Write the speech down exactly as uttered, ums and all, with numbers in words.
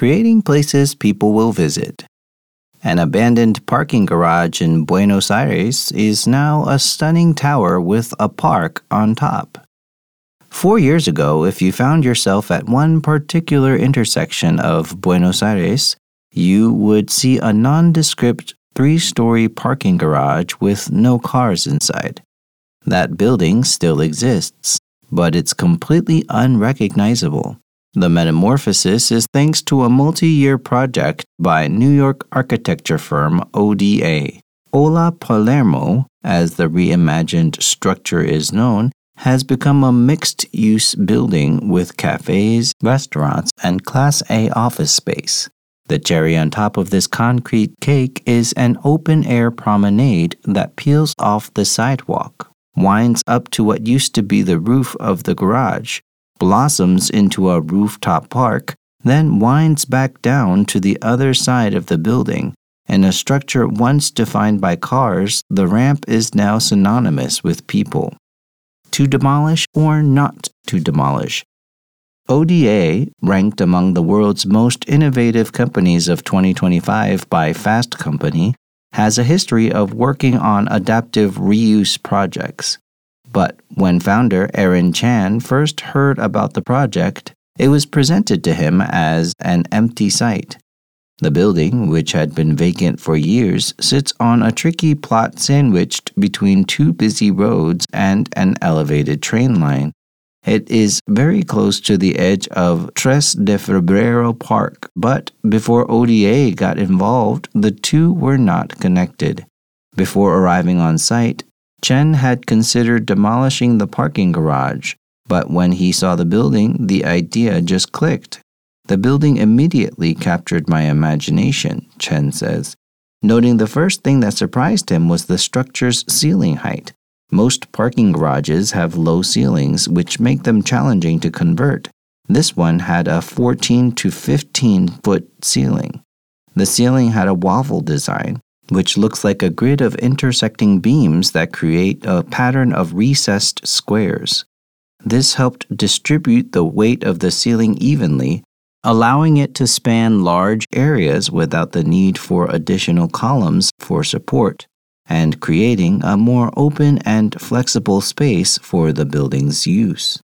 creating places people will visit. An abandoned parking garage in Buenos Aires is now a stunning tower with a park on top. Four years ago, if you found yourself at one particular intersection of Buenos Aires, you would see a nondescript three-story parking garage with no cars inside. That building still exists, but it's completely unrecognizable. The metamorphosis is thanks to a multi-year project by New York architecture firm O D A. Ola Palermo, as the reimagined structure is known, has become a mixed-use building with cafes, restaurants, and Class A office space. The cherry on top of this concrete cake is an open-air promenade that peels off the sidewalk, winds up to what used to be the roof of the garage, blossoms into a rooftop park, then winds back down to the other side of the building. In a structure once defined by cars, the ramp is now synonymous with people. To demolish or not to demolish? O D A, ranked among the world's most innovative companies of twenty twenty-five by Fast Company, has a history of working on adaptive reuse projects. But when founder Aaron Chan first heard about the project, it was presented to him as an empty site. The building, which had been vacant for years, sits on a tricky plot sandwiched between two busy roads and an elevated train line. It is very close to the edge of Tres de Febrero Park, but before O D A got involved, the two were not connected. Before arriving on site, Chen had considered demolishing the parking garage, but when he saw the building, the idea just clicked. The building immediately captured my imagination, Chen says, noting the first thing that surprised him was the structure's ceiling height. Most parking garages have low ceilings, which make them challenging to convert. This one had a fourteen to fifteen foot ceiling. The ceiling had a waffle design, which looks like a grid of intersecting beams that create a pattern of recessed squares. This helped distribute the weight of the ceiling evenly, allowing it to span large areas without the need for additional columns for support, and creating a more open and flexible space for the building's use.